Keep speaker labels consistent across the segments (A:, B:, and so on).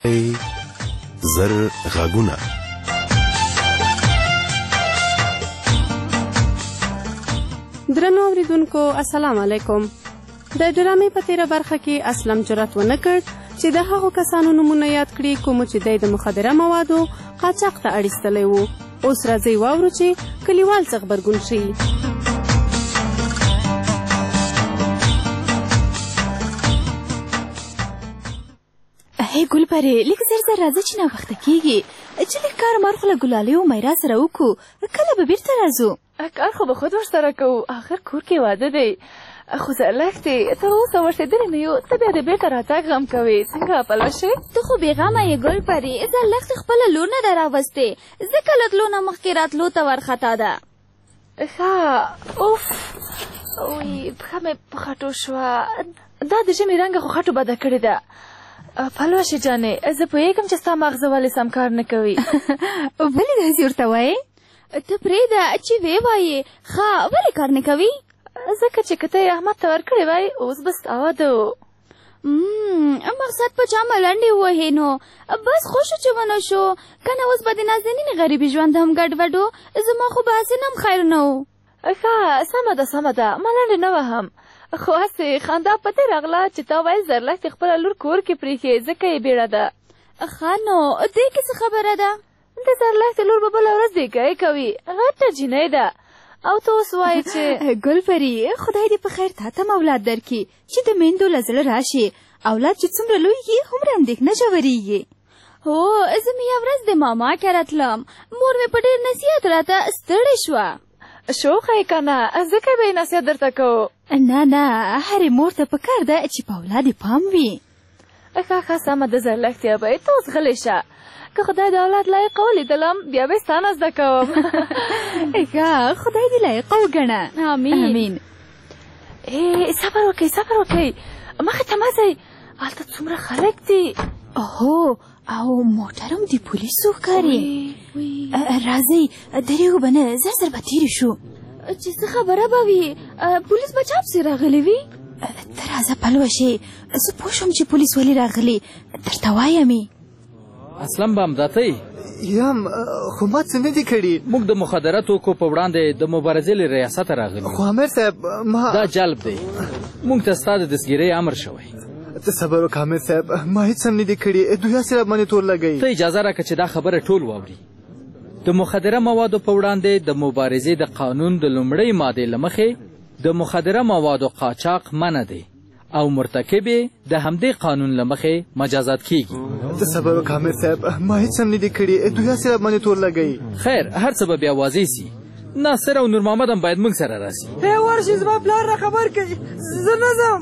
A: زر غږونه
B: درنو اوریدونکو السلام علیکم. د ډرامې په تیره برخه کې اسلم جرأت ونه کړ چې د هغو کسانو نومونه یاد کړي کومو چې دی د مخدره موادو قاچاق ته اړیستلی و. اوس راځئ واورو چې کلیوال څه غبرګون ښیي.
C: هی ګلپرې لږ زر زر راځه چې ناوخته کېږي چې لږ کار مار خو له ګلالۍ او میرا سره وکړو. کله به بیرته راځو؟
D: کار خو به خود ورسره کوو، آخر کور کې واده دی. خو زه لښتې تر اوسه ورسېدلې نه یو، ته بیا د بیرته راتګ غم کوې. څنګه پلوه شوې؟
C: ته خو بېغمه یې ګلپرې. زه لښتې خپله لور نه ده راوستې، ځکه له تلو نه مخکې راتلو ته وارخطا ده.
D: ښه اوف اوی پښه مې په خټو شوه. دا د ژمي رنګه خو خټو بده کړې ده. پلوه شې جانې، زه پوهېږم چې ستا ماغزه ولې سم کار نه کوي.
C: ولې داسې ورته وایې؟ ته پرېږده چې ویې وایې. ښه ولې کار نه کوي؟
D: ځکه چې که ته یې احمد ته ورکړې وای اوس به ستا واده و.
C: مقصد په چا ملنډې ووهې نو بس خو شو چې ونه شو. که نه اوس به د نازنینې غریبي ژوند هم ګډوډ و. زما خو به هسې هم خیر نه و.
D: ښه سمه ده سمه ده، ملنډې نه وهم، خو هسې خندا په دې راغله چې تا ویل زرلښتې خپله لور کور کې پرېښې ځکه یې بیړه ده.
C: ښه نو دې کې څه خبره ده؟
D: د زرلښتې لور به بله ورځ دیګی کوي، غټه جینۍ ده. او ته اوس وایې چې
C: ګلپري خدای دې په خیر تا ته اولاد درکړي چې د میندو له زړه راشي. اولاد چې څومره لویږي هومره اندېښنه ژورېږي. هو زه مې یوه ورځ د ماما کره تلم، مور مې په ډېر نصیحت راته ستړې شوه.
D: شوخه یې که نه ځکه به یې نصیحت درته کوو.
C: نه هرې مور ته پکار ده چې په اولاد یې پام وي.
D: ښه سمه ده زرلښتې ابۍ، ته اوس غلی شه. که خدای د اولاد لایقه ولیدلم بیا به یې ستا نه زده کوم.
C: ښه خدای دې لایقه وګڼه. امین.
D: صبر وکئ مخې ته مه ځئ، هلته څومره خلک دي.
C: هو او موټر هم د پولیسو ښکاري. راځئ درېږو به نه، زر زر به تېرې شو.
D: چې څه خبره به وي؟ پولیس به چا پسې راغلی وي؟
C: ته راځه پلوه شې، زه پوه شوم چې پولیس ولې راغلي، درته وایمې.
E: اسلم به همداتی
F: یم، خو ما څه نه دي کړي.
E: موږ د مخدره توکو په وړاندې د مبارزې له ریاسته راغلي.
F: خو امیر صاحب ما
E: دا جلب دی، موږ ته ستا د دستګیرۍ امر شوی.
F: ته صبر وکړه امیر صاحب، ما هېڅ هم نه دي کړي. دوی هسې راباندې تور لګوي.
E: ته اجازه راکړه چې دا خبره ټول واوري. د مخدره موادو په وړاندې د مبارزې د قانون د لومړۍ مادې له مخې د مخدره موادو قاچاق منع دی او مرتکب د همدې قانون له مخې مجازات کیږي.
F: ته صبر وکړه امیر صاحب، ما هېڅ هم نه دي کړي. دوی هسې راباندې تور لګوي.
E: خیر هر څه به بیا واضح سي. ناصر او نور محمد هم باید موږ سره راسي.
G: ورشي زما پلار را خبر کړي، زه نه ځم.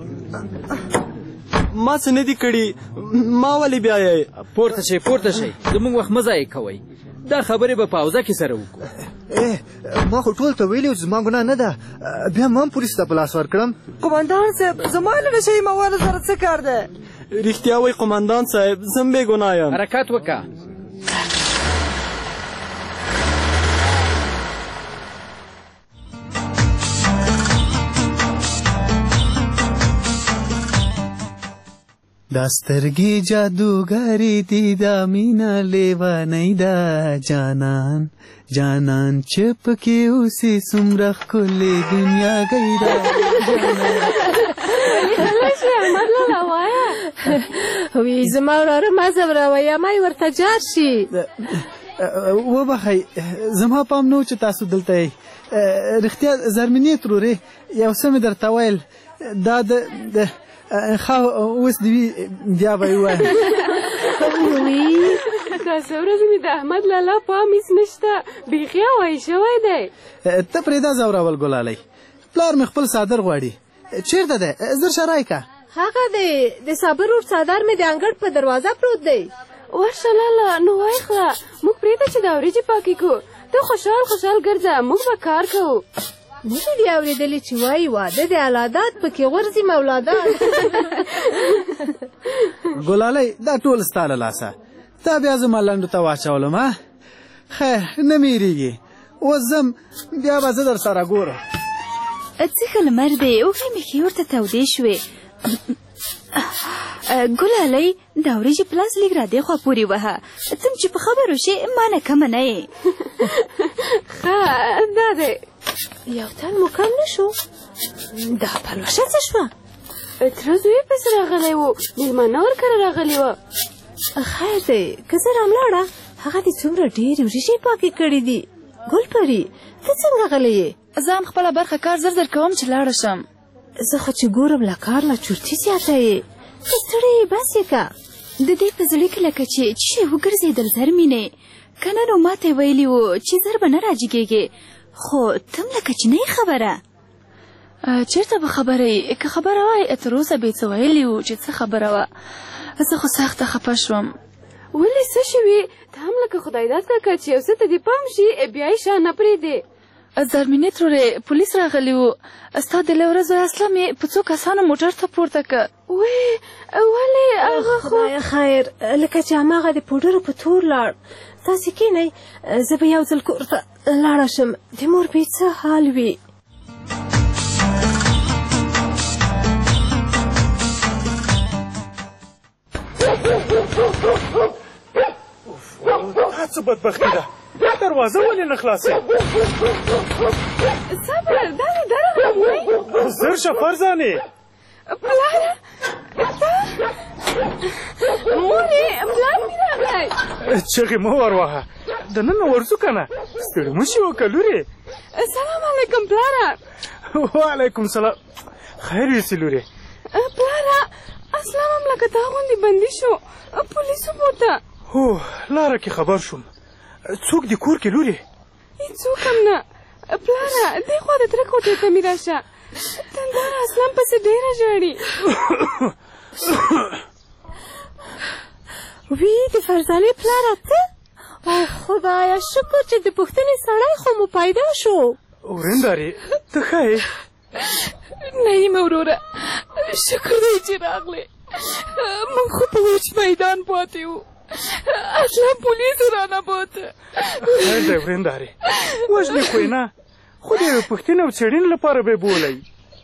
F: ما څه نه دي کړي، ما ولې بیایې؟
E: پورته شئ زموږ وخت مه ضایع کوئ. دا خبرې به په حوزه کې سره وکړو.
F: ما خو ټول ته ویلي زما ګناه نه ده، بیا ما هم پولیس ته په لاس ورکړم.
G: قمندان صاحب زما له نشهیي موادو سره څه کار دی؟
F: رښتیا وایي قمندان صاحب، زه هم بې ګناه یم.
E: حرکت وکړه.
F: دا سترګې جادوګرې دي، دا مینه لیونۍ ده. جانان چې پکې اوسې څومره ښکلې دنیا ګۍ ده.
B: وی زما وراره مه ځوروه یا ما یې ورته جار شي.
F: وبخئ زما پام نه و چې تاسو دلته یې. رښتیا زرمینې ترورې یو څه مې درته ویل. دا د اوس دې وي بیا به یې ووایم.
B: داسې ورځې مې د احمد لالا پام هېڅ نشته، بیخي هوایي شوی دی.
F: ته پرېږده ځورول ګلالۍ، پلار مې خپل څادر غواړي. چېرته دی؟ زر شرای که
B: هغه دی د صابر ور څادر مې د انګړ په دروازه پروت دی. ورشه لالا نو وایخله، موږ پرېږده چې دا وریجې پاکې کړو. ته خوشحال ګرځه، موږ به کار کوو. نه دې دې اورېدلې چې وایي واده د اولادات پکې غورځي مولادات.
F: ګلالۍ دا ټول ستا له لاسه، تا بیا زما لنډو ته واچولم. خیر نه میریږي، اوس ځم بیا به زه در سره ګورم.
C: څه ښه لمر دی، اوښې مې ښې ورته تودې شوې. ګلالۍ دا وریجې په لاس لږ را دېخوا پورې وهه ته چې په خبرو شې ما نه کمه نه یې
B: ښه دا دی یو تن مو کم نه شو دا پلوشه څه شوه تره زوی پسې راغلی و مېلمانه ورکره راغلي وه خیر دی که زه راملاړه هغه دې څومره ډېرې وریجې پاکې کړي دي ګل پري ته څنګه غلی یې
D: زه هم خپله برخه کار زر زر کوم چې لاړه شم
B: زه خو چې ګورم له کار نه چورتي زیاته یې ته ستړی یې بس یې که
C: د دې په زړه کې لکه چې شی وګرځېدل زر مینې که نه نو ما ته یې ویلي وو چې زر به نه راجګېږې خو ته هم لکه چې نه یې خبره
D: چېرته به خبره یې که خبره وای تر اوسه به یې څه ویلي وو چې څه خبره وه زه خو سخته خفه شوم
B: ولې څه شوي ته هم لکه خدای داد کاکه چې یو څه ته دې پام شي بیا یې شا نه پرېږدې
D: زرمینې ترورې پولیس راغلي وو ستا د لې ورځ اسلام یې په څو کسانو موټر ته پورته که
B: وې ولې هغه خدای خیر لکه چې هماغه د پوډرو په تور لاړ تاسې کښېنئ زه به یو ځل کور ته لاړه شم د مور به څه حال وي
A: دا څه بدبختي ده دروازه ولې نه خلاصې
B: صبر دا دې درغلی
A: زر شه فرزانې
B: پلاره مورې پلار مې راغلی
A: چغې مه ورواهه دننه ورځو که نه ستړي مه شي وکه لورې
B: سلام علیکم پلاره
A: وعلیکم سلام خیر یوسې لورې
B: پلاره اسلام هم لکه تا غوندې بندي شو پولیسو بوته
A: هو لاره کې خبر شوم څوک دې کور کې لورې
B: هېڅوک هم نه پلاره دې خوا د تره کوټې ته مې راشه تنداره اسلام پسې ډېره ژاړي وی د فرزانې پلاره ته او خدایه شکر چې د پوښتنې سړی خو مو پیدا شو
A: ورېندارې ته ښه یې
D: نعیمه وروره شکر دی چې راغلې موږ خو په وچ میدان پاتې وو اصلا پولیسو رانه بوته
A: خیر دی ورېندارې وژنې خو یې نه خو د یوې پوښتنې او څېړنې لپاره به یې بولی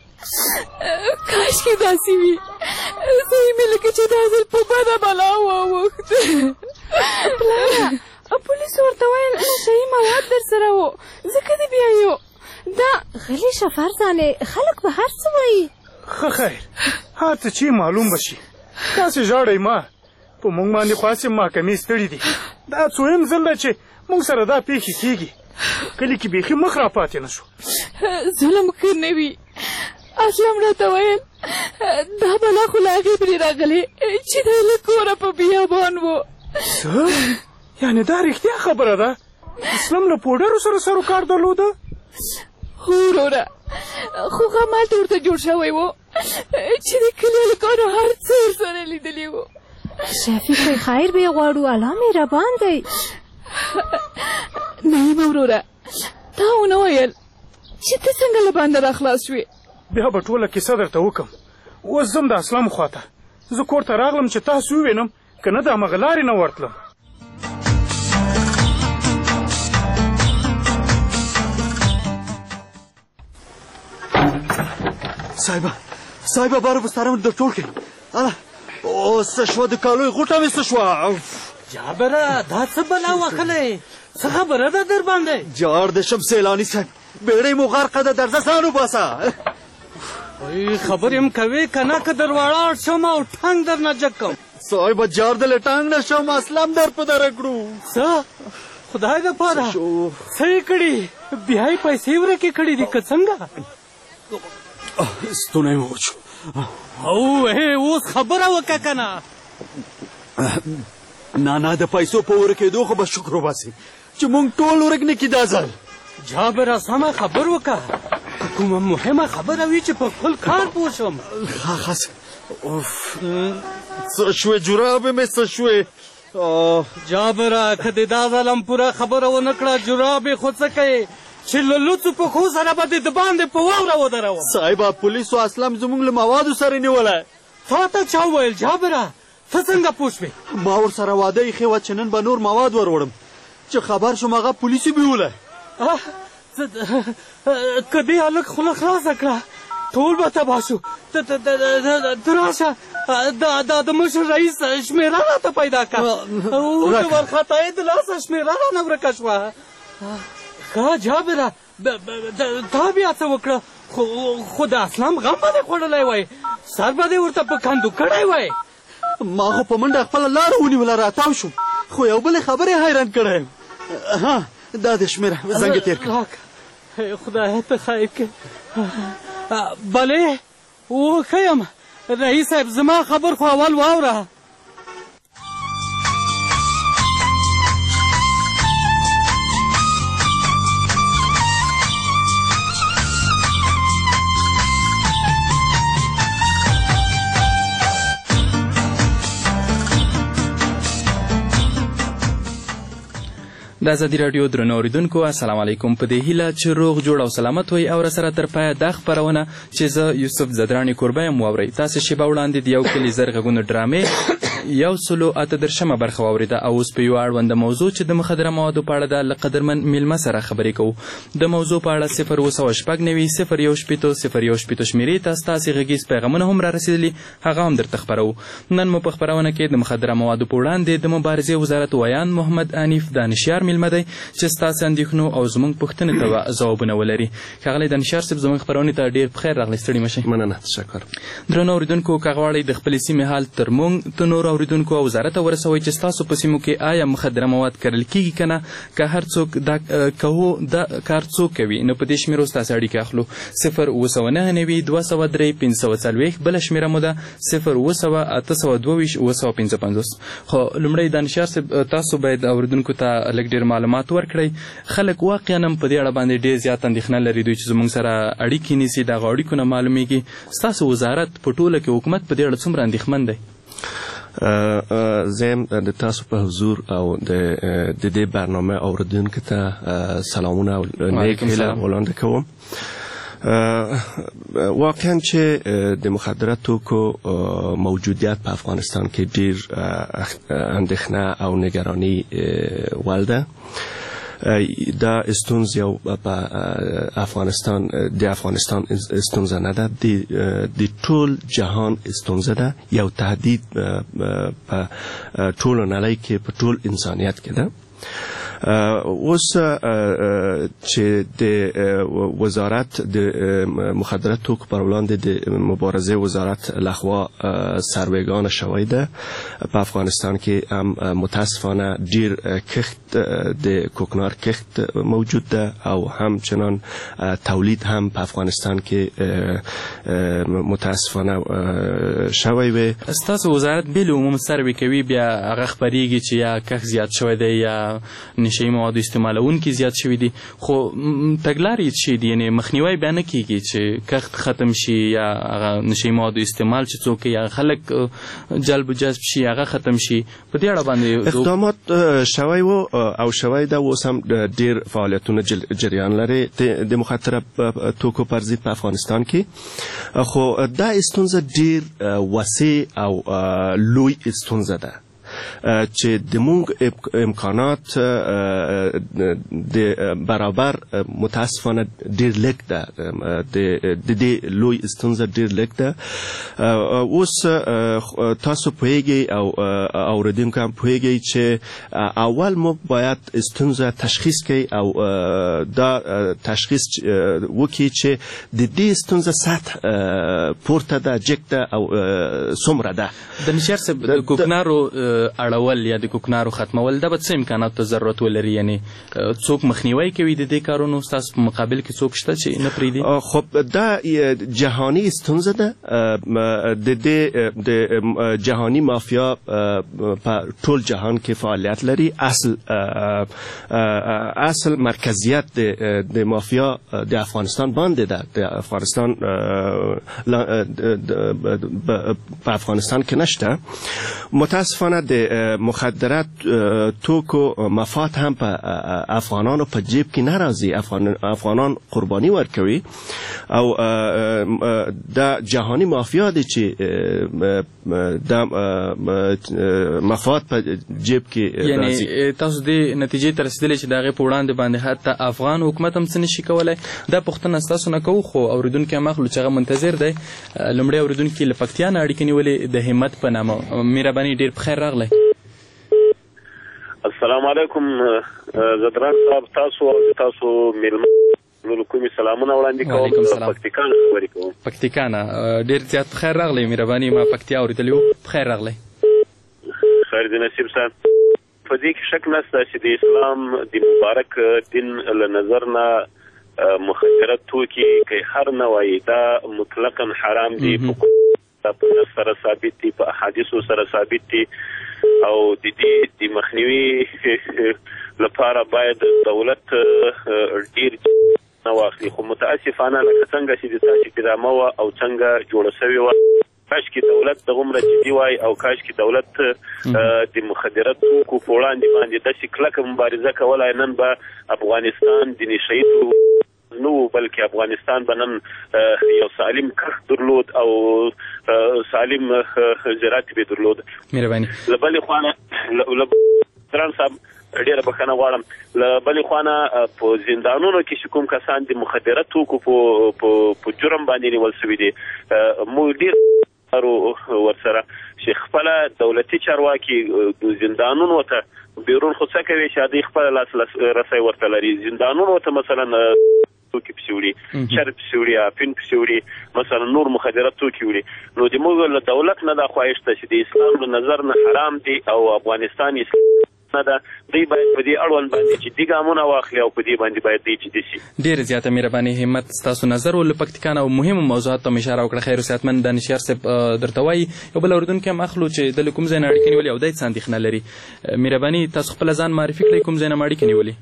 D: کاشکې داسې وي زوی مې لکه چې دا ځل په بده بلا واوښت
B: پلاره پولیسو ورته ویل نشهیي مواد در سره وو ځکه دې بیایو دا غلي شه فرزانې خلک به هر څه وایي
A: ښه خیر هر څه چې معلوم به شي تاسې ژاړئ ما په موږ باندې خو هسې محکمې ستړي دي دا څویم ځل ده چې موږ سره دا پېښې کېږي کلي کې بیخي مخ را پاتې نه شو
D: ظلم ښه نه وي اسلام راته ویل دا بلا خو له هغې پرې راغلې چې دی له کوره په بیابان و
A: څه یعنې دا رښتیا خبره ده اسلام له پوډرو سره سروکار درلوده
D: هو وروره خو غمالته ورته جوړ شوی و چې د کلي هلکانو هر څه ورسره لیدلي وو
B: شفیق خیر به یې غواړو الله مهربان دی
D: نعیمه وروره تا ونه ویل چې ته څنګه له بانده را خلاص شوې
A: بیا به ټوله کیسه درته وکم اوس ځم د اسلام خواته زه کور ته راغلم چې تاسو ووینم که نه د همغه لارې نه ورتلم
H: صاحبه باره بستاره مې در ټول کړي اله او څه شوه د کالوی غوټه مې څه شوه
I: جابره دا څه بلا وکړی څه خبره ده در باندې
H: جار د شم سیلاني صاحب بیړۍ مو غرقه ده درځه ځان وباسه
I: خبرې هم کوې که نه که در ولاړ شم او ټانګ در نه جګ کړم
H: صاحبه جار دلې ټانګ نه شم اسلام در په دره کړو
I: څه خدای دپاره څه یې کړي بیا یې پیسې ورکې کړي دي که څنګه
H: ستونی مې وچو
I: او اوس خبره وکړه که نه
H: نه د پیسو په ورکېدو خو به شکر وباسي چې مونږ ټول ورک نه کړي دا ځل
I: جابره سمه خبر وکړه کومه مهمه خبره وي چې په خپل کار پوه شم
H: خاص څه شوې جرابې مې څه شوې
I: جابره که دې دا ځل هم پوره خبره ونه کړه جرابې خو څه کوې چې له لوڅو پښو سره به دې د باندې په واوره ودروم
H: صاحبه پولیسو اسلام زموږ له موادو سره نیولی
I: تا ته چا وویل جابره ته څنګه پوه شوې
H: ما ورسره واده ایښې وه چې نن به نور مواد ور وړم چې خبر شوم هغه پولیسو بیولی
I: که دې هلک خوله خلاصه کړه ټول به تباه شو ته راشه دا د مشر رئیس شمېره راته پیدا کړه او د وارخطایۍ د لاسه شمېره رانه ورکه شوه. ښه جابره تا بیا څه وکړه خو د اسلام غم به دې خوړلی وای سر به دې ورته په کندو کړی وای.
H: ما خو په منډه خپله لاره ونیوله راتاو شوم خو یو بلې خبرې حیران کړی یم. ها دا د شمېره زنګ تېر کړه.
I: خدایه ته خیر کړې. بلې ښه یم رئیس صاحب زما خبر خو اول واوره.
J: د ازادي راډیو درنو اوریدونکو السلام علیکم. په دې هیله چې روغ جوړ او سلامت وئ او راسره تر پایه دا خپرونه چې زه یوسف زدراني کوربه یم واورئ. تاسې شیبه وړاندې د یو کلي زر غږونو ډرامې 138 برخه واورېده او اوس په یوه اړونده موضوع چې د مخدره موادو په اړه ده له قدرمن میلمه سره خبرې کوو. د موضوع په اړه 0 شمېرې ته ستاسې غږیز پیغامونه هم را رسېدلي هغه هم درته خپروو. نن مو په خپرونه کې د مخدره موادو په وړاندې د مبارزې وزارت ویان محمد انیف دانشیار میلمه دی چې ستاسې اندېښنو او زموږ پوښتنې ته به ځوابونه ولري. ښاغلی دانشیار صاحب زموږ خپرونې ته ډېر پخیر راغلی ستړي مه شئ.
K: مننه تشکر.
J: درنو اورېدونکو که غواړئ د خپلې سیمې حال تر موږ د نورو اورېدونکو او وزارت ته ورسوئ چې ستاسو په سیمو کې آیا مخدره مواد کرل کېږي که نه که هر څوک دا کار څوک کوي نو په دې شمېرو ستاسې اړیکې اخلو 0 203 540 بله شمېره مو ده 0 822 755. خو لومړی دانشیار صاحب تاسو باید اورېدونکو ته لږ ډېر معلومات ورکړئ. خلک واقعا هم په دې اړه باندې ډېر زیات اندېښنه لري دوی چې زموږ سره اړیکې نیسي دغه اړیکو نه معلومیږي. ستاسو وزارت په ټوله کې حکومت په دې اړه څومره اندېښمن دی؟
K: زه د تاسو په حضور او د دې برنامه اوریدونکو ته سلامونه او نیک هیله وړاندې کوم. واقعا چې د مخدره توکو موجودیت په افغانستان کې ډیر اندېښنه او نگرانی وړ ده. دا ستونزه یو په افغانستان ستونزه نه ده د ټول جهان ستونزه ده. یو تهدید په ټول نړۍ کې په ټول انسانیت کې ده. اوس چې د وزارت د مخدره توکو پر وړاندې د مبارزې وزارت لخوا سرویګانه شوی ده په افغانستان کې هم متاسفانه ډیر کښت د کوکنار کښت موجود ده او همچنان تولید هم په افغانستان کې متاسفانه شوی وي.
J: ستاسو وزارت بیل عموم سروې کوي بیا هغه خپریږي چې یا کښت زیات شوی دی یا نشهیي موادو استعمالونکي زیات شوي دي خو تګلارې څه دي یعنې مخنیوی بیا نه کېږي چې کښت ختم شي یا هغه نشهیي موادو استعمال چې څوک یا خلک جلب و جذب شي هغه ختم شي. په دې اړه باندې
K: اقدامات شوی و او شوی ده. اوس هم ډېر فعالیتونه جریان لري د مخدره توکو پر ضد په افغانستان کې. خو دا ستونزه ډېر وسیع او لوی ستونزه ده چې د موږ امکانات د برابر متاسفانه ډیر لږ ده. د دې لوی ستونزه ډیر لږ ده. اوس تاسو پوهیږئ او اوریدونکو هم پوهیږئ چې اول موږ باید ستونزه تشخیص کړئ او دا تشخیص وکړي چې د دې ستونزه سطح پورته ده جګ ده او څومره ده.
J: دانشیار صاحب د کوکنارو اړول یا د کوکنارو ختمول دا به څه امکاناتو ته ضرورت ولري؟ یعنې څوک مخنیوی کوي د دې کارونو ستاسو په مقابل کې څوک شته چې نه پرېږدي؟
K: خب دا جهاني ستونزه ده. د دې د جهاني مافیا په ټول جهان کې فعالیت لري. اصل مرکزیت د مافیا د افغانستان باندې ده. د افغانستان په افغانستان کې نشته. متاسفانه د د مخدرات توکو مفاد هم په افغانانو په جیب کې نه راځي. افغانان قرباني ورکوي او دا جهانی مافیا دی چې دا مفاد په جیب کې راځي.
J: یعنی تاسو دې نتیجې ته رسیدلی چې د هغې په وړاندې باندې حتی افغان حکومت هم څه نشي کولی. دا پوښتنه ستاسو نه کوو، خو اورېدونکی هم اخلو چې هغه منتظر دی. لومړی اورېدونکي له پکتیا نه اړیکې نیولې د همت په نامه. مهرباني ډېر په خیر راغلی.
L: السلام علیکم زدران صاحب، تاسو او تاسو میلمه نو کومي سلامونه وړاندې کوم. پکتیکا نه خبرې کوم. پکتیکا نه
J: ډېر زیات په خیر راغلی. مهرباني، ما پکتیا اورېدلی و. په خیر راغلی.
L: خیر دی نصیب صاحب. په دې کې شک نشته چې د اسلام د مبارک دین له نظر نه مخدرات توکي که هر نه وایي دا مطلقا حرام دي. په نص سره ثابت دي، په احادیثو سره ثابت دي او د دې د مخنیوي لپاره باید دولت ډیر نه واخلي. خو متاسفانه لکه څنګه چې د تاسو ادامه وه او څنګه جوړه سوې وه، کاش کې دولت دغومره جدي وای او کاش کې دولت د مخدرات توکو په وړاندې باندې داسې کلکه مبارزه کولای. نن به افغانستان د نشه یي نو بلکې افغانستان به نن یو سالم کښت درلود او سالم زراعت به درلود.
J: مهرباني.
L: له بلې خوا دران صاحب ډېره بخښنه غواړم، له بلې خوا په زندانونو کې چې کوم کسان د مخدرات توکو په جرم باندې نیول سوي دي، موږ ډېر ورسره چې خپله دولتي چارواکي زندانونو ته بیرون خو څه کوي چې هغوی خپله لاس رسی ورته لري. زندانونو ته مثلا توکي پسې وړي، چرب پسې وړي، افین پسې وړي، مثلا نور مخدرات توکي وړي. نو د موږ له دولت نه دا خواهش ده چې د اسلام له نظر نه حرام دي او افغانستان نه ده. دوی باید په دې اړوند باندې جدي ګامونه واخلي او په دې باندې باید دوی جدي شي.
J: ډېره زیاته مهرباني. همت، ستاسو نظر و له پکتیکا نه او مهمو موضوعاتو ته مې اشاره وکړه. خیر صحتمند دانشیار صاحب درته وایي. یو بل اورېدونکی هم اخلو چې د له کوم ځای نه اړیکې نیولې او دی څه اندېښنه لري. مهرباني، تاسو خپله ځان معرفي کړئ، کوم ځای نه مو اړیکې نیولې.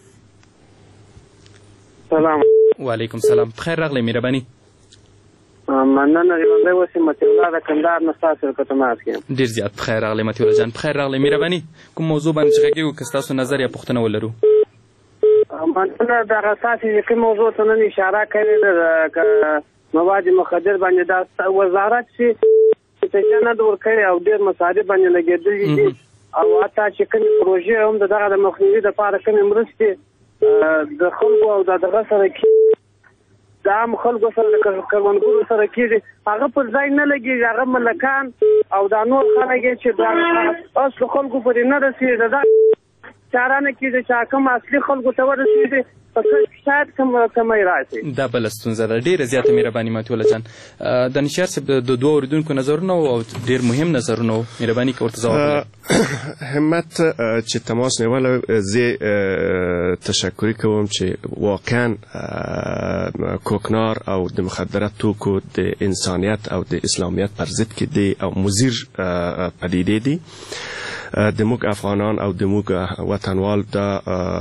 M: سلام.
J: وعلیکم سلام. په خیر راغلی. مهرباني.
M: مننه. ژوندی اوسئ. مطیع الله د کندهار نه ستاسو سره په تماس کې یم.
J: ډېر زیات په خیر راغلی مطیع الله جان. په خیر راغلی. مهرباني، کوم موضوع باندې چې غږېږو که ستاسو نظر یا پوښتنه ولرو.
M: مننه. دغه ستاسې چې کوم موضوع ته نن اشاره کړې ده که مواد مخدر باندې دا وزارت چې تجانه ورکړې او ډېر مصارف باندې لګېدلي دي او حتی چې کومې پروژې هم د دغه د مخنیوي دپاره کومې مرستې د خلکو او دغه سره د عام خلکو سره د کروندګرو سره کېږي، هغه پر ځای نه لګېږي. هغه ملکان او دا نور خلک چې د اصلو خلکو پرې نه رسېږي، دا چاره نه کېږي چې کوم اصلي خلکو ته ورسېږي، شاید کمی راشي.
J: دا بله ستونزه ده. ډېره زیاته مهرباني مطیع الله جان. دانشیار صاحب د دوه اورېدونکو نظرونه او ډېر مهم نظرونه و. مهرباني که ورته ځواب
K: همت چې تماس نیولی، زه تشکری کوم چې واقعا کوکنار او د مخدرات توکو د انسانیت او د اسلامیت پر ضد کې دی او مضر پدیدې دي. د موږ افغانان او د موږ وطنوال دا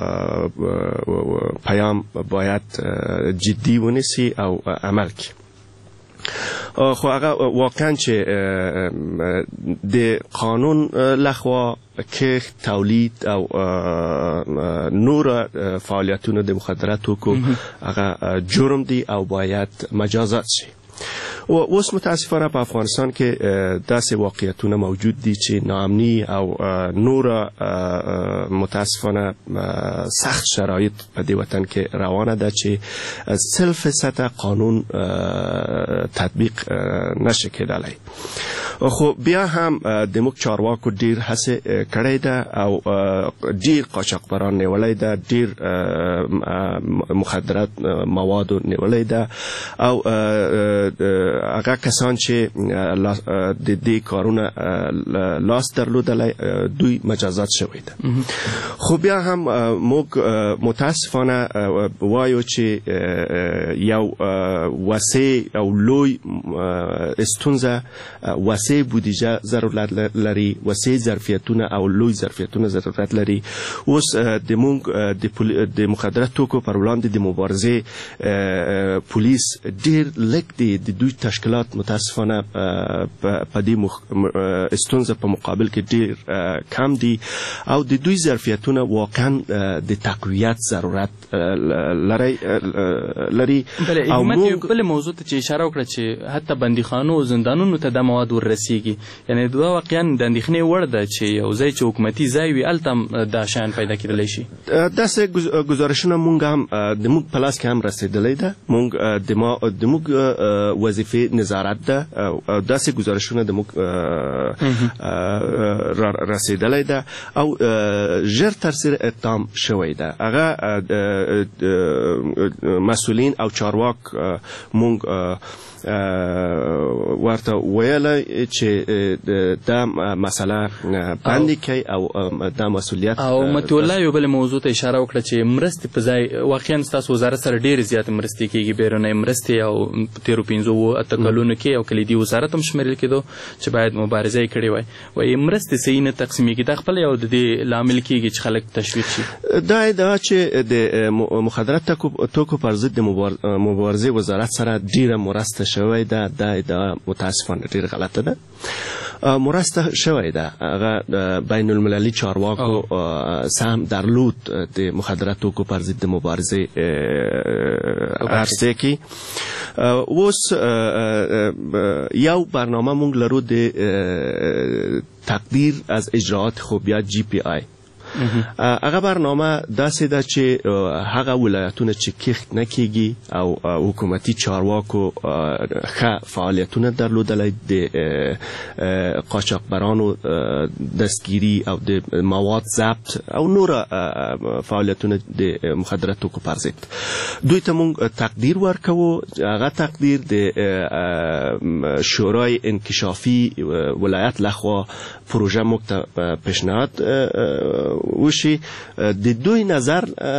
K: پیام باید جدي ونیسي او عمل کړي. خو هغه واقعا چې د قانون لخوا کښت، تولید او نور فعالیتونه د مخدرات توکو هغه جرم دی او باید مجازات شي. و اوس متاسفانه په افغانستان کې داسې واقعیتونه موجود دي چې ناامني او نور متاسفانه سخت شرایط په دې وطن کې روانه ده چې 100% قانون تطبیق نشي کېدلی. خو بیا هم د موږ چارواکو ډیر هڅه کړې ده او ډیر قاچاقبران نیولې ده، ډیر مخدرات مواد نیولې ده او هغه کسان چې د دې کارونه لاس درلودلی دوی مجازات شوی ده. خو بیا هم موږ متاسفانه وایو چې یو وسیع او لوی ستونزه وسیع وسیع بودیجه ضرورت لري، وسیع ظرفیتونه او لوی ظرفیتونه ضرورت لري. اوس د مخدرات توکو پر وړاندې د مبارزې پولیس ډیر لږ دي، د دوی تشکیلات متاسفانه په دې ستونزه په مقابل کې ډیر کم دي او د دوی ظرفیتونه واقعا د تقویت ضرورت لري.
J: او موږ بل موضوع ته چې اشاره وکړه چې حتی بندیخانو او زندانونو ته د مواد ورسیږي، یعنی دا واقعا د اندېښنې وړ ده چې یو ځای چې حکومتي ځای وي هلته هم دا شیان پیدا کېدلی شي.
K: داسې ګزارشونه موږ هم د موږ په لاس کې هم رسېدلی ده. د موږ وظیفې نظارت ده او داسې ګزارشونه د موږ رسېدلی ده او ژر ترسره اقدام شوی ده. هغه مسئولین او چارواک مونږ ورته ویله چې دا مسله باندې کوي او دا مسئولیت.
J: او مطیع الله یو بل موضوع ته اشاره وکړه چې مرستې په ځای واقعا ستاسو وزارت سره ډېرې زیاتې مرستې کېږي، بیرونی مرستې او په تېرو 5 کلونو کې او کلیدي وزارت هم شمیرل کېدو چې باید مبارزه یې کړې وای. وایي مرستې صحیح نه تقسیمېږي، دا خپله یو د دې لامل کېږي چې خلک تشویق شي.
K: دا ادعا چې د مخدرات توکو پر ضد مبارزې وزارت سره ډېره مرسته شوی ده، دا ادعا متاسفانه ډېره غلطه ده. مرسته شوی ده، هغه بین المللي چارواکو سهم درلود د مخدرات توکو پر ضد مبارزه عرصه کې. اوس یو برنامه مونږ لرو د تقدیر از اجراعات خوبیت GPI. هغه برنامه داسې ده چې هغه ولایتونه چې کښت نه کېږي او حکومتي چارواکو ښه فعالیتونه درلودلی د قاچاقبرانو دستگیری او د مواد ضبط او نور فعالیتونه د مخدرات توکو پر ضد، دوی ته مونږ تقدیر ورکوو. هغه تقدیر د شورای انکشافي ولایت لخوا پروژه موږ ته پیشنهاد وشي. د دوی نظر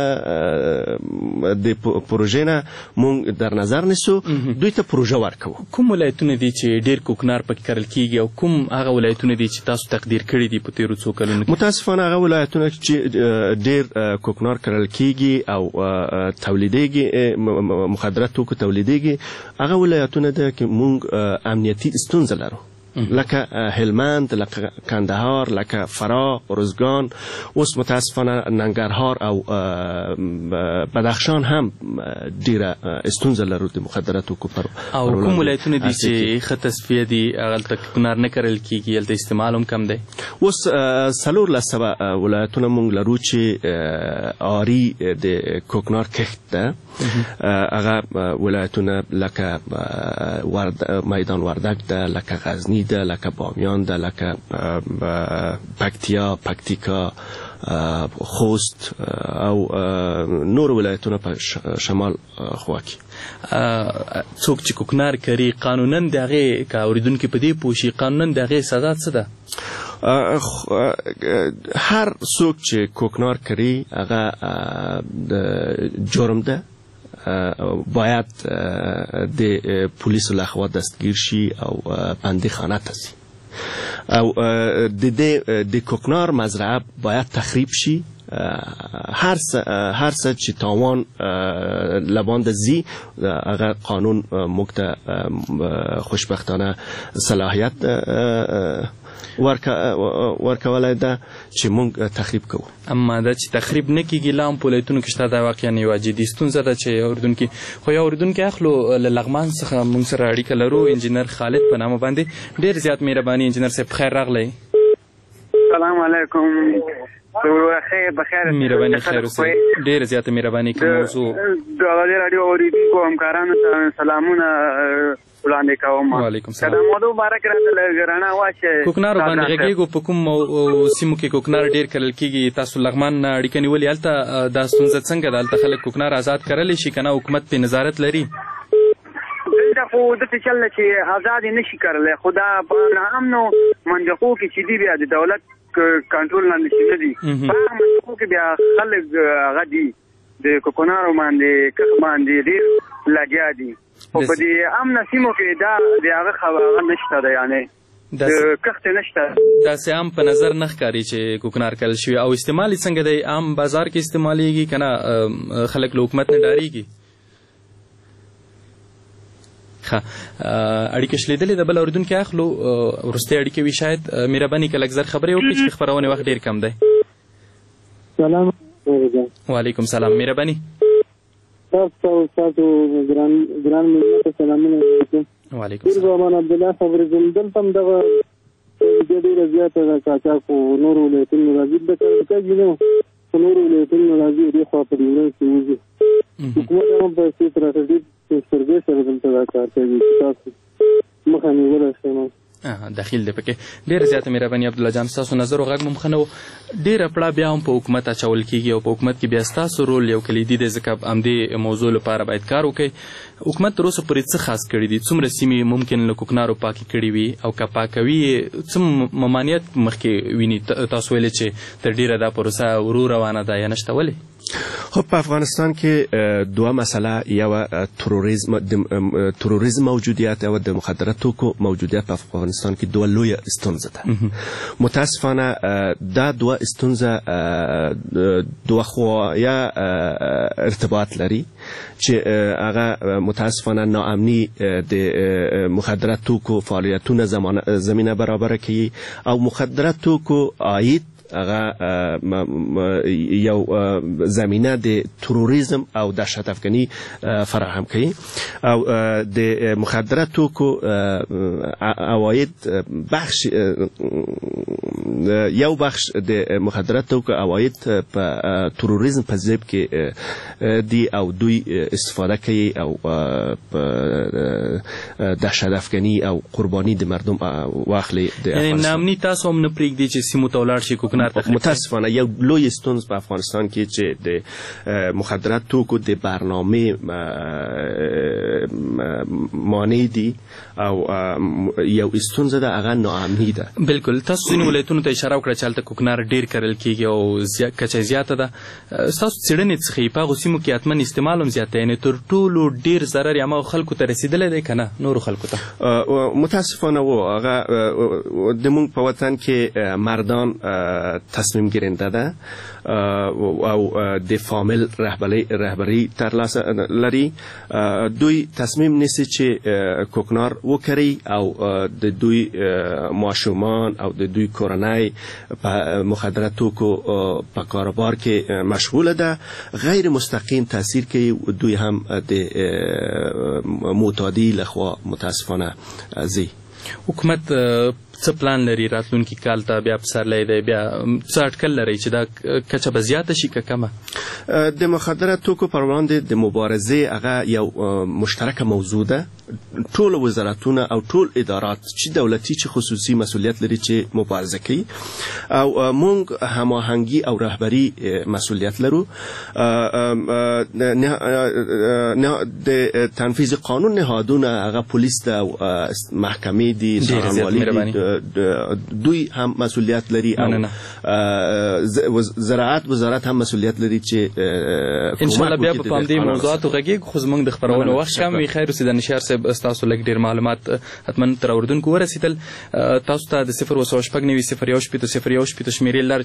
K: د پروژې نه مونږ در نظر نیسو، دوی ته پروژه ورکوو.
J: کوم ولایتونه دي چې ډېر کوکنار پکې کرل کېږي او کوم هغه ولایتونه دي چې تاسو تقدیر کړي دي په تېرو 2 کلونو کې؟
K: متاسفانه هغه ولایتونه چې ډېر کوکنار کرل کېږي او تولیدېږي، مخدرات توکو تولیدېږي، هغه ولایتونه ده چې مونږ امنیتي ستونزه لرو، لکه هلمند، لکه کندهار، لکه فراه، ارزگان. اوس متاسفانه ننګرهار او بدخشان هم ډیره ستونزه لرو د مخدرات توکو پر.
J: او کوم ولایتونه دي چې ښه تصفیه دي، هغلته کوکنار نه کرل کېږي، هلته استعمال هم کم دی؟
K: اوس 14 ولایتونه مونږ لرو چې عاري د کوکنار کښت ده. هغه ولایتونه لکه میدان وردک ده، لکه غزنی ده، لکه بامیان ده، لکه پکتیکا، خوست او نور ولایتونه په شمال خوا کې.
J: څوک چې کوکنار کوي قانونا د هغې که اورېدونکي په دې پوه شي، قانونا د هغې سزا څه ده؟
K: هر څوک چې کوکنار کوي هغه جرم ده، باید د پولیسو لخوا دستگیر شي او بندی خانه ته ځي او د کوکنار مزرعه باید تخریب شي. هر څه چې تاوان لباند زی هغه قانون موږ ته خوشبختانه صلاحیت ورکولی ده چې موږ تخریب کوو.
J: اما دا چې تخریب نه کېږي لا هم په ولایتونو کې شته، دا واقعا یوه جدي ستونزه ده چې اورېدونکي خو یو اورېدونکي اخلو له لغمان څخه موږ سره اړیکه لرو، انجینر خالد په نامه باندې. ډېر زیات مهرباني انجینر صاحب، خیر راغلی.
M: سلام علیکم.
J: مهرباني خیر اوسئ. ډېره زیاته مهرباني که موضوع
M: د ازادي راډیو اورېدونکو همکارانو ته سلامونه وړاندې کوم.
J: وعلیکم سلام.
M: که دا موضوع باره کې راته رڼا واچوئ.
J: کوکنارو باندې غږېږو، په کوم سیمو کې کوکنار ډېر کرل کېږي؟ تاسو لغمان نه اړیکه نیولې، هلته دا ستونزه څنګه ده؟ هلته خلک کوکنار آزاد کرلی شي که نه حکومت پرې نظارت لري؟
M: دلته خو داسې چل ده چې آزاد یې نه شي کرلی، خو دا په ناامنو منطقو کې چې دي بیا د دولت کنټرول لاندې چې نه دي، په هغه منطقو کې بیا خلک هغه دي د کوکنارو باندې کښت باندې ډېر لګیا دي، خو په دې امنه سیمو کې دا د هغه خبره نشته ده. یعنې کښت نشته.
J: داسې عام په نظر نه ښکاري چې کوکنار کرل شوي او استعمال یې څنګه دی؟ عام بازار کې استعمالیږي که نه خلک له حکومت نه ډارېږي؟ ښه اړیکه شلېدلې ده. بل اورېدونکی اخلو، وروستۍ اړیکې وي شاید. مهرباني که لږ زر خبرې وکړي چې خپرونې وخت ډېر کم دی.
M: سلام.
J: وعلیکم سلام. مهرباني.
M: تاسو ګران ملت ته سلامونه علیکم.
J: وعلیکم السلام.
M: امان عبدالله خبرې کوم. دلته هم دغه ډېره زیاته د قاچاق په نورو ولایتونو راځي، د کاږي نه په نورو ولایتونو راځي، دې خوا په ډیورنډ کې وځي. حکومت هم په دې ستراتیژي سترګې سره دلته دا کار کوي چې تاسو مخه نیولی شئ.
J: دخیل دی پکې. ډېره زیاته مهرباني عبدالله جان. ستاسو نظر او غږ مو ښه نه و. ډېره پړه بیا هم په حکومت اچول کېږي او په حکومت کې بیا ستاسو رول یو کلیدي دی، ځکه همدې موضوع لپاره باید کار وکړئ. حکومت تر اوسه پورې څه خاص کړي دي؟ څومره سیمې ممکن له کوکنارو پاکې کړي وي او که پاکوي یې څه ممانعت مخکې ویني؟ تاسو ویلې چې تر ډېره دا پروسه ورو روانه ده یا نشته، ولې؟
K: خب په افغانستان کې دوه مسله، یو تروریزم موجودیت او د مخدرات توکو موجودیت په افغانستان کې دوه لویه ستونزه ده. متاسفانه دا دوه ستونزه دوه خوایا ارتباط لري چې هغه متاسفانه ناامني د مخدرات توکو فعالیتونه زمینه برابر کوي او مخدرات توکو عاید هغه یو زمینه د تروریزم او دهشت افکنی فراهم کوي او د مخدرات توکو عواید بخش یو بخش د مخدرات توکو عواید په تروریزم په ضرب کې دی او دوی استفاده کوي او دهشت افکنی او قربانی د مردم واخلي.
J: یعنی نامني تاسو هم نه پرېږدي چې سیمو ته ولاړ شي کوکنار؟
K: متاسفانه یو لوی ستونزه په افغانستان کې چې د مخدرات توکو د برنامه مانع دي او یو ستونزه ده، هغه ناامني ده.
J: بالکل. تاسو ځینې ولایتونو ته اشاره وکړه چې هلته کوکنار ډېر کرل کېږي او کچه زیاته ده. ستاسو څېړنې څه ښیي؟ په هغو سیمو کې حتما استعمال هم زیات دی، یعنې تر ټولو ډېر ضرر هماغو خلکو ته رسېدلی دی که نه نورو خلکو ته؟
K: متاسفانه هغه د موږ په وطن کې مردان تصمیم گیرنده ده او د فامیل رهبری ترلاسه لري. دوی تصمیم نیسي چې کوکنار وکړي او د دوی ماشومان او د دوی کورنۍ په مخدرات توکو په کاروبار کې مشغوله ده. غیر مستقیم تاثیر کوي، دوی هم د معتادی لخوا متاسفانه زی.
J: حکومت څه پلان لري راتلونکي کال ته؟ بیا پسرلی دی، بیا څه اټکل لري چې دا کچه به زیاته شي که کمه؟
K: د مخدرات توکو پر وړاندې د مبارزې هغه یو مشترکه موضوع ده. ټول وزارتونه او ټول ادارات چې دولتي چې خصوصي مسؤلیت لري چې مبارزه کوي او موږ هماهنګي او رهبری مسؤلیت لرو. د تنفیذ قانون نهادونه هغه پولیس ده او محکمې دي، څارنوالي دي، دوی هم مسؤلیت لري او زراعت وزارت هم مسؤلیت لري چې
J: ان شاء الله بیا په پام دې موضوعاتو غږیږو. خو زموږ د خپرونې وخت کم وي. خیر اوسې د نشار صاحب ستاسو لږ ډېر معلومات حتما تر اورېدونکو ورسېدل. تاسو ته د 0 2 6 9 0 1 0 1 شمېرې لر